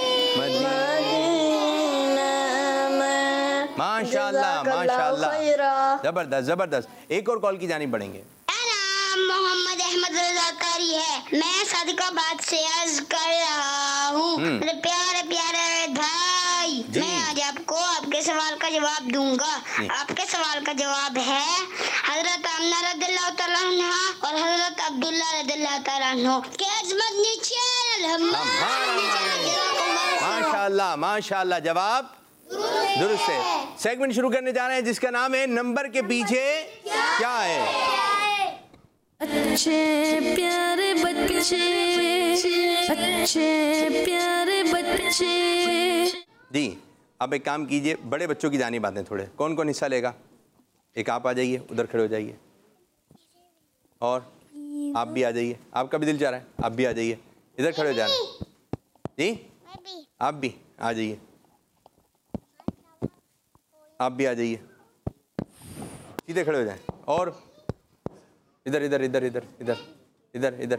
मदीना में। माशाअल्लाह माशाअल्लाह, जबरदस्त जबरदस्त। एक और कॉल की जानिब बढ़ेंगे। मोहम्मद अहमद रज़ा कारी है, मैं सदकाबाद से अर्ज कर रहा हूँ। मेरे प्यारे प्यारे भाई, मैं आज आपको आपके सवाल का जवाब दूंगा। आपके सवाल का जवाब है हजरत आमना रज़ियल्लाहु तआला अन्हा और हजरत अब्दुल्ला रज़ियल्लाहु तआला अन्हु के अजमत नीचे। माशाअल्लाह माशाअल्लाह, जवाब दुरुस्त है। सेगमेंट शुरू करने जा रहे हैं जिसका नाम है नंबर के पीछे क्या है। अच्छे प्यारे बच्चे, अच्छे प्यारे बच्चे। जी अब एक काम कीजिए, बड़े बच्चों की जानी बातें थोड़े। कौन कौन हिस्सा लेगा? एक आप आ जाइए, उधर खड़े हो जाइए, और आप भी आ जाइए। आपका भी दिल चाह रहा है, आप भी आ जाइए, इधर खड़े हो जा रहे हैं। जी आप भी आ जाइए, आप भी आ जाइए, सीधे खड़े हो जाएं। और इधर इधर इधर इधर इधर इधर इधर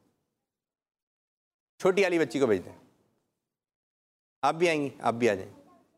छोटी वाली बच्ची को भेज दें। आप भी आएंगी, आप भी आ जाएं।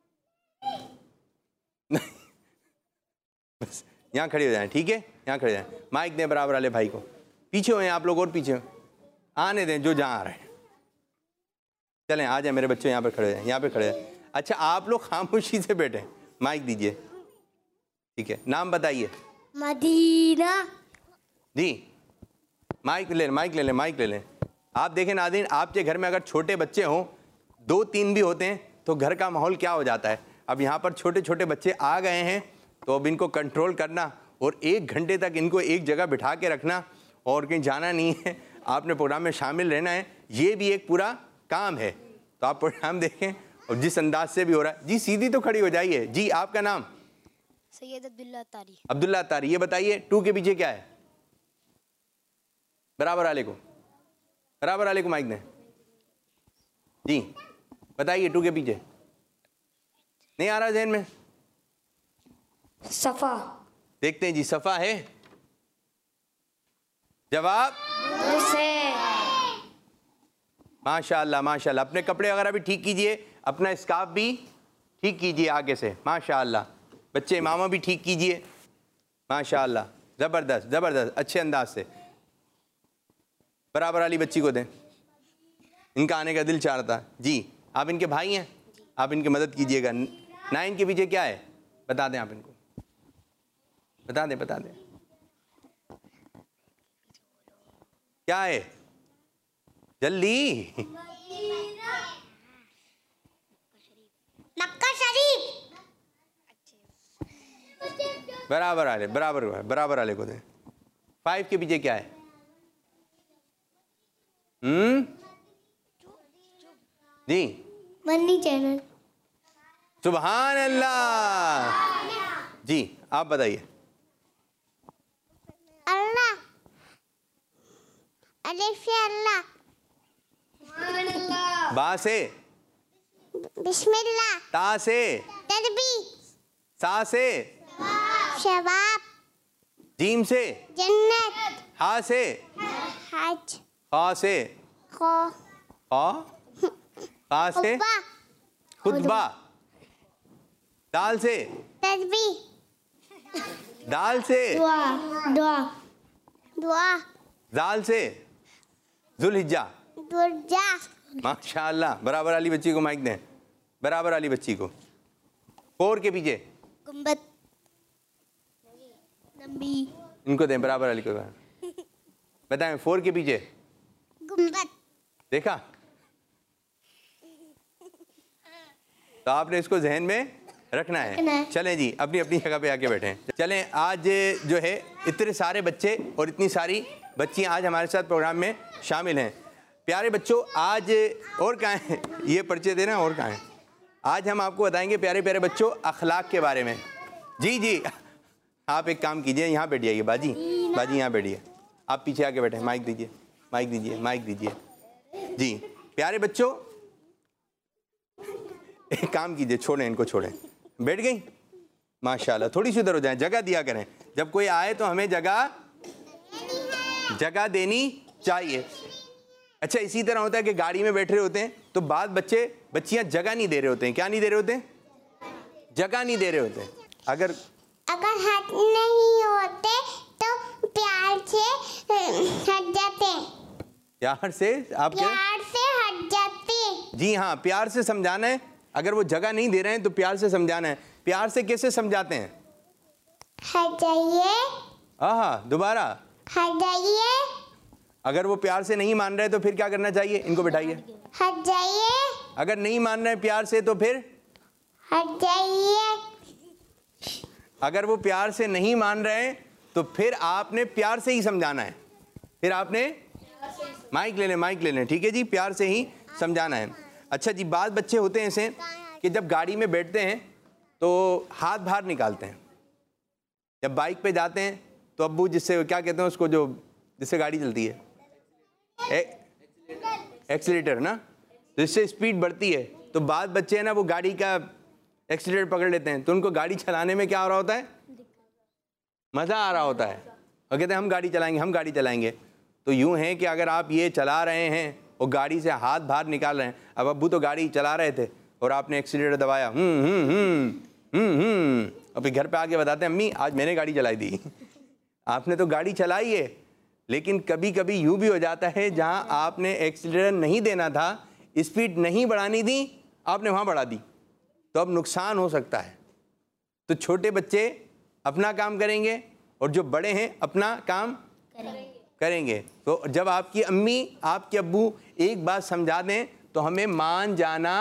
बस यहाँ खड़े हो जाएं, ठीक है, यहाँ खड़े हो जाएं। माइक दें बराबर वाले भाई को। पीछे हो आप लोग, और पीछे हो, आने दें जो जहाँ आ रहे हैं। चलें आ जाएं मेरे बच्चे, यहाँ पर खड़े हो जाएं, यहाँ पे खड़े हैं। अच्छा आप लोग खामोशी से बैठे, माइक दीजिए, ठीक है। नाम बताइए। मदीना। जी माइक ले लें, माइक ले लें। आप देखें नाज़रीन, आपके घर में अगर छोटे बच्चे हों, 2-3 भी होते हैं, तो घर का माहौल क्या हो जाता है। अब यहाँ पर छोटे छोटे बच्चे आ गए हैं, तो अब इनको कंट्रोल करना और 1 घंटे तक इनको एक जगह बिठा के रखना और कहीं जाना नहीं है, आपने प्रोग्राम में शामिल रहना है, ये भी एक पूरा काम है। तो आप प्रोग्राम देखें और जिस अंदाज से भी हो रहा है। जी सीधी तो खड़ी हो जाइए। जी आपका नाम? सैयद अब्दुल्ला तारी। अब्दुल्ला तारी। ये बताइए 2 के पीछे क्या है? बराबर वाले को माइक दें। जी बताइए 2 के पीछे नहीं आ रहा ज़हन में? सफा। देखते हैं जी, सफ़ा है जवाब। माशाअल्लाह माशाअल्लाह। अपने कपड़े वगैरह भी ठीक कीजिए, अपना स्कार्फ भी ठीक कीजिए आगे से। माशाअल्लाह बच्चे, मामा भी ठीक कीजिए। माशाअल्लाह, ज़बरदस्त ज़बरदस्त, अच्छे अंदाज से। बराबर वाली बच्ची को दें, इनका आने का दिल चाह रहा था जी। आप इनके भाई हैं, आप इनकी मदद कीजिएगा। 9 के पीछे क्या है बता दें, आप इनको बता दें, बता दें क्या है जल्दी। मक्का शरीफ। बराबर वाले, बराबर वाले को दें। 5 के पीछे क्या है? जी, मन्नी चैनल। सुभान अल्लाह जी। आप बताइए। अल्लाह, अलिफ से अल्लाह, बा से, बिस्मिल्लाह, ता से, तस्बीह, सा से, शबाब, जीम से, जन्नत, हा से, हज, खा से, खो, खा से, खुब्बा, खुतबा, दाल से, तस्बीह, दाल से, दुआ, दुआ, दुआ, दाल से, जुल्हिज्जा। दुर्जा। माशाअल्लाह। बराबर वाली बच्ची को माइक दें, बराबर वाली बच्ची को। 4 के पीछे गुंबद, नबी, इनको दें, बराबर वाली को बताएं। 4 के पीछे गुंबद। देखा? तो आपने इसको जहन में रखना है। चलें जी, अपनी अपनी जगह पे आके बैठें। चलें, आज जो है इतने सारे बच्चे और इतनी सारी बच्चियां आज हमारे साथ प्रोग्राम में शामिल हैं। प्यारे बच्चों, आज और कहाँ हैं ये पर्चे देना, और कहाँ हैं? आज हम आपको बताएंगे प्यारे प्यारे बच्चों अखलाक के बारे में। जी जी, आप एक काम कीजिए, यहाँ बैठ जाइए बाजी, बाजी यहाँ बैठिए। आप पीछे आके बैठे, माइक दीजिए, माइक दीजिए, माइक दीजिए। जी प्यारे बच्चों, एक काम कीजिए, छोड़ें इनको, छोड़ें। बैठ गई? माशाल्लाह। थोड़ी सी उधर हो जाए, जगह दिया करें। जब कोई आए तो हमें जगह देनी चाहिए। अच्छा, इसी तरह होता है कि गाड़ी में बैठ रहे होते हैं तो बाद बच्चियां जगह नहीं दे रहे होते हैं। क्या नहीं दे रहे होते हैं? जगह नहीं दे रहे होते हैं। अगर हट नहीं होते तो प्यार से हट जाते। प्यार से आप प्यार से हट जाते। जी हाँ, प्यार से समझाना है। अगर वो जगह नहीं दे रहे हैं तो प्यार से समझाना है। प्यार से कैसे समझाते हैं? हट जाइए। हाँ, दोबारा हट जाइए। अगर वो प्यार से नहीं मान रहे तो फिर क्या करना चाहिए? इनको बिठाइए। हट जाइए। अगर नहीं मान रहे प्यार से तो फिर हट जाइए। अगर वो प्यार से नहीं मान रहे हैं तो फिर आपने प्यार से ही समझाना है। फिर आपने माइक ले लें, ठीक है जी, प्यार से ही समझाना है। अच्छा जी, बाद बच्चे होते हैं ऐसे कि जब गाड़ी में बैठते हैं तो हाथ बाहर निकालते हैं। जब बाइक पे जाते हैं तो अब्बू, जिससे क्या कहते हैं उसको, जो जिससे गाड़ी चलती है, एक्सीलेटर ना, जिससे स्पीड बढ़ती है, तो बाद बच्चे हैं ना वो गाड़ी का एक्सीलेटर पकड़ लेते हैं। तो उनको गाड़ी चलाने में क्या हो रहा होता है? मज़ा आ रहा होता है, और कहते हैं हम गाड़ी चलाएंगे। तो यूँ है कि अगर आप ये चला रहे हैं और गाड़ी से हाथ बाहर निकाल रहे हैं, अब अब्बू तो गाड़ी चला रहे थे और आपने एक्सीलेटर दबाया, और फिर घर पे आके बताते हैं अम्मी आज मैंने गाड़ी चलाई थी। आपने तो गाड़ी चलाई है, लेकिन कभी कभी यूँ भी हो जाता है जहाँ आपने एक्सीलेटर नहीं देना था, स्पीड नहीं बढ़ानी थी, आपने वहाँ बढ़ा दी, तो अब नुकसान हो सकता है। तो छोटे बच्चे अपना काम करेंगे और जो बड़े हैं अपना काम करेंगे। तो जब आपकी अम्मी, आपके अब्बू एक बात समझा दें तो हमें मान जाना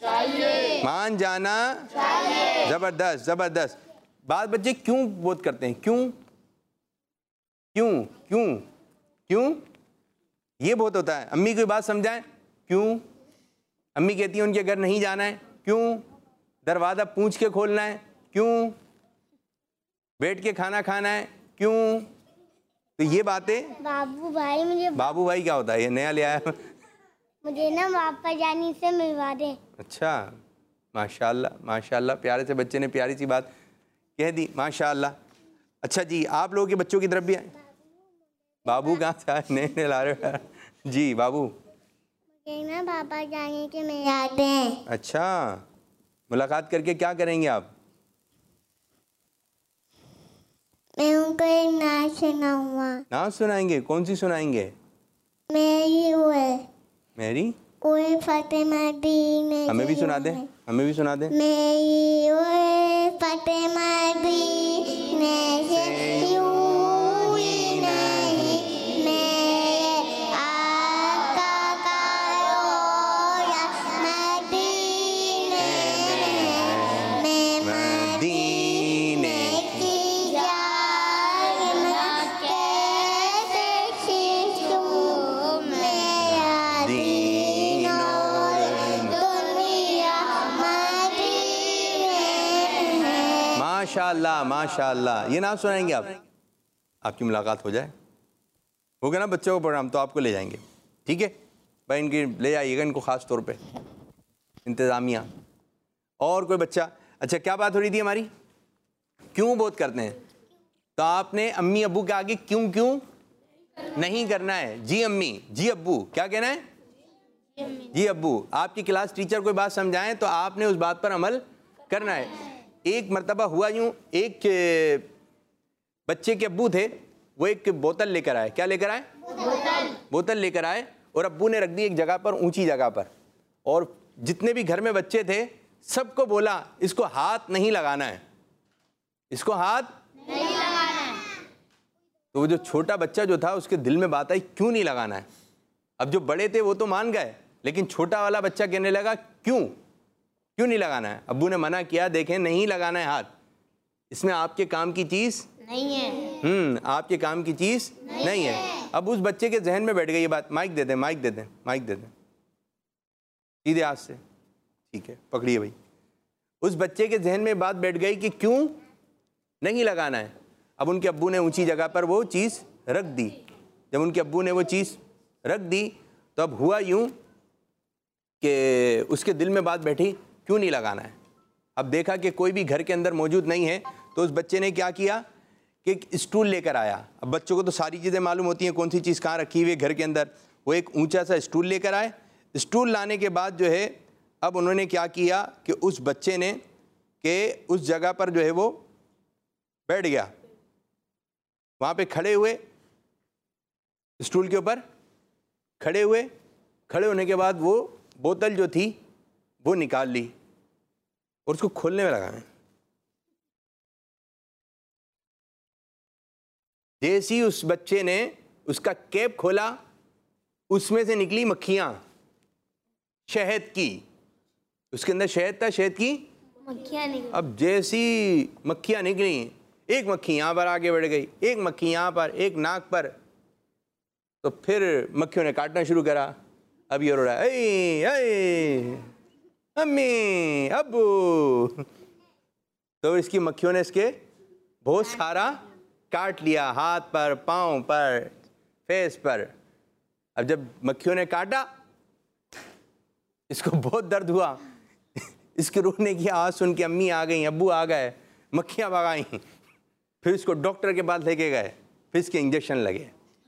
चाहिए। ज़बरदस्त। बात बच्चे क्यों बोध करते हैं? क्यों ये बहुत होता है। अम्मी कोई बात समझाएं, क्यों? अम्मी कहती है उनके घर नहीं जाना है, क्यों? दरवाज़ा पूंछ के खोलना है, क्यों? बैठ के खाना खाना है, क्यों? तो ये बातें। बाबू भाई बाबू भाई क्या होता है? ये नया ले आया। मुझे ना पापा जानी से मिलवा दे। अच्छा, माशाल्लाह माशाल्लाह, प्यारे से बच्चे ने प्यारी सी बात कह दी, माशाल्लाह। अच्छा जी, आप लोगों के बच्चों की तरफ भी आए। बाबू कहाँ से आए? नहीं ला रहे हो जी बाबू? ना पापा जाने के मिल जाते हैं। अच्छा, मुलाकात करके क्या करेंगे आप? मैं उनको एक नाच सुनाऊंगा। नाच सुनाएंगे? कौन सी सुनाएंगे? मेरी हुए मेरी कोई फातिमा दीन, हमें भी सुना दे, हमें भी सुना दे। मेरी हुए फातिमा दीन से यूं ही नहीं, मेरे आका का रोया मदीने में, मदीने की जान कैसे शिशु मेरा दीन और दुनिया मदीने में। माशाल्लाह माशाल्लाह। ये नाम सुनाएंगे आप? आपकी मुलाकात हो जाए, होगा ना बच्चों का प्रोग्राम तो आपको ले जाएंगे, ठीक है भाई? इनकी ले आइएगा इनको ख़ास तौर पे, इंतज़ामिया। और कोई बच्चा? अच्छा, क्या बात हो रही थी हमारी? क्यों बोध करते हैं? तो आपने अम्मी अब्बू के आगे क्यों क्यों नहीं करना है। जी अम्मी, जी अब्बू, क्या कहना है? जी अब्बू। आपकी क्लास टीचर कोई बात समझाएं तो आपने उस बात पर अमल करना है। एक मर्तबा हुआ यूँ, एक बच्चे के अब्बू थे, वो एक बोतल लेकर आए। क्या लेकर आए? बोतल लेकर आए, और अब्बू ने रख दी एक जगह पर, ऊंची जगह पर, और जितने भी घर में बच्चे थे सबको बोला इसको हाथ नहीं लगाना है, इसको हाथ नहीं लगाना है। तो वो जो छोटा बच्चा जो था उसके दिल में बात आई क्यों नहीं लगाना है। अब जो बड़े थे वो तो मान गए, लेकिन छोटा वाला बच्चा कहने लगा क्यों नहीं लगाना है। अब्बू ने मना किया, देखें नहीं लगाना है हाथ, इसमें आपके काम की चीज़ नहीं है। आपके काम की चीज़ नहीं है। अब उस बच्चे के जहन में बैठ गई ये बात। माइक दे दें, माइक दे दें, माइक दे दें सीधे हाथ से, ठीक है पकड़िए भाई। उस बच्चे के जहन में बात बैठ गई कि क्यों नहीं लगाना है। अब उनके अब्बू ने ऊंची जगह पर वो चीज़ रख दी। जब उनके अब्बू ने वो चीज़ रख दी तो अब हुआ यूं कि उसके दिल में बात बैठी क्यों नहीं लगाना है। अब देखा कि कोई भी घर के अंदर मौजूद नहीं है, तो उस बच्चे ने क्या किया कि एक स्टूल लेकर आया। अब बच्चों को तो सारी चीज़ें मालूम होती हैं, कौन सी चीज़ कहाँ रखी हुई है घर के अंदर। वो एक ऊंचा सा स्टूल लेकर आए। स्टूल लाने के बाद जो है अब उन्होंने क्या किया कि उस बच्चे ने कि उस जगह पर जो है वो बैठ गया, वहाँ पे खड़े हुए, स्टूल के ऊपर खड़े हुए। खड़े होने के बाद वो बोतल जो थी वो निकाल ली और उसको खोलने में लगा। जैसे ही उस बच्चे ने उसका कैप खोला, उसमें से निकली मक्खियां, शहद की। उसके अंदर शहद था, शहद की मक्खियाँ निकली। अब जैसी मक्खियां निकली, एक मक्खी यहाँ पर आगे बढ़ गई, एक मक्खी यहाँ पर, एक नाक पर, तो फिर मक्खियों ने काटना शुरू करा। अब ये रो रहा है, ए अम्मी अब्बू। तो इसकी मक्खियों ने इसके बहुत सारा काट लिया, हाथ पर, पाँव पर, फेस पर। अब जब मक्खियों ने काटा, इसको बहुत दर्द हुआ। इसके रोने की आवाज़ सुन के अम्मी आ गई, अब्बू आ गए, मक्खियाँ भगाई। फिर इसको डॉक्टर के पास लेके गए, फिर इसके इंजेक्शन लगे।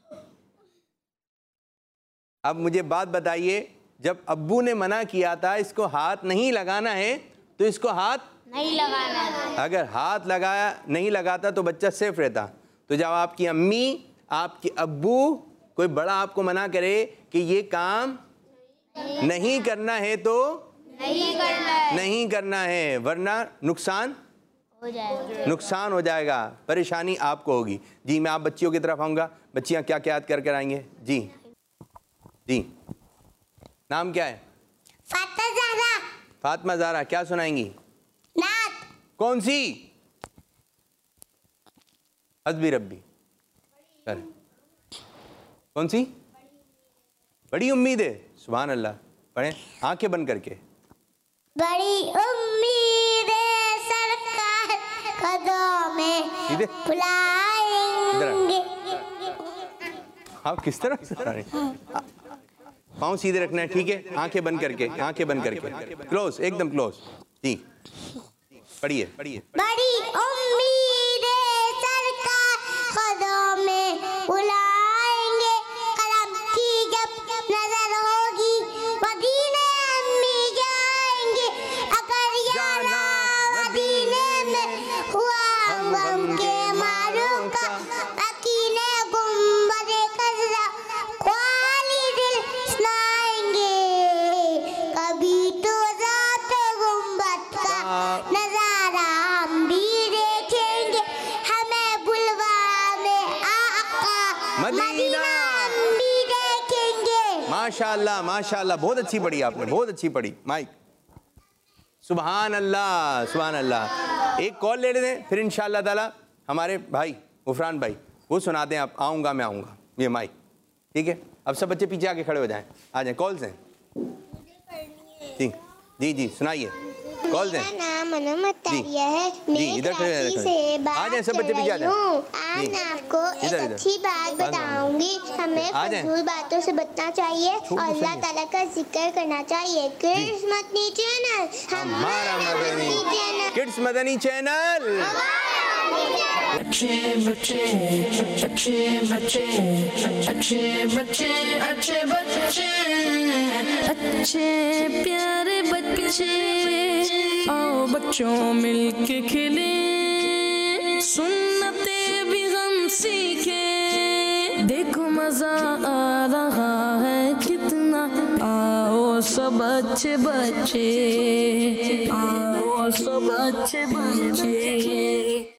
अब मुझे बात बताइए, जब अब्बू ने मना किया था इसको हाथ नहीं लगाना है, तो इसको हाथ नहीं लगाना है। अगर हाथ लगाया नहीं लगाता तो बच्चा सेफ रहता। तो जब आपकी अम्मी, आपके अब्बू, कोई बड़ा आपको मना करे कि ये काम नहीं करना है तो नहीं करना है, वरना नुकसान हो जाएगा, परेशानी आपको होगी। जी मैं आप बच्चियों की तरफ आऊँगा। बच्चियाँ क्या क्या याद कर कर आएंगे? जी जी, नाम क्या है? फातिमा ज़हरा। क्या सुनाएंगी? नात। कौन सी? हस्बी रब्बी। चल, कौन सी? बड़ी उम्मीद है। सुभान अल्लाह। पढ़ें आंखें बंद करके। बड़ी उम्मीद है सरकार कदों में बुलाएंगे। आप किस तरह सुना रहे हैं? पाँव सीधे रखना है, ठीक है? आंखें बंद करके, आंखें बंद करके, क्लोज, एकदम क्लोज। जी पढ़िए पढ़िए। बड़ी उम्मीदें सरकार कदम में बुलाएंगे, कलम की जब नजर होगी मदीने अम्मी जाएंगे, अगर जाना मदीने में हुआ हम के मारूं का, अकीने गुंबदे कज़रा ख्वाली दिल सुनाएंगे, कभी तो ज़ात गुंबद का नजारा हम भी देखेंगे, हमें बुलवा में आका मदीना हम भी देखेंगे। माशाअल्लाह माशाअल्लाह, बहुत अच्छी पढ़ी आपने, बहुत अच्छी पढ़ी। माइक। सुभान अल्लाह सुभान अल्लाह। एक कॉल ले लेते हैं, फिर इंशाअल्लाह ताला हमारे भाई गुफरान भाई वो सुनाते हैं। आप आऊँगा मैं आऊँगा, ये माइक ठीक है। अब सब बच्चे पीछे आके खड़े हो जाएं, आ जाएं। कॉल से जी जी जी सुनाइए। कॉल दें। मेरा नाम अनम अत्तारिया है, मैं इधर कराची से बात जाएं, सब कर बच्चे पीछे आ रही जाएं। हूँ। आज मैं आपको एक अच्छी बात बताऊंगी। हमें फजूल बातों से बचना चाहिए और अल्लाह ताला का जिक्र करना चाहिए। किड्स मदनी चैनल हमारा Madani channel, kids Madani channel. अच्छे बच्चे अच्छे बच्चे अच्छे बच्चे अच्छे बच्चे अच्छे प्यारे बच्चे, आओ बच्चों मिलके खेले, सुन्नते भी हम सीखे, देखो मजा आ रहा है कितना, आओ सब अच्छे बच्चे, आओ सब अच्छे बच्चे।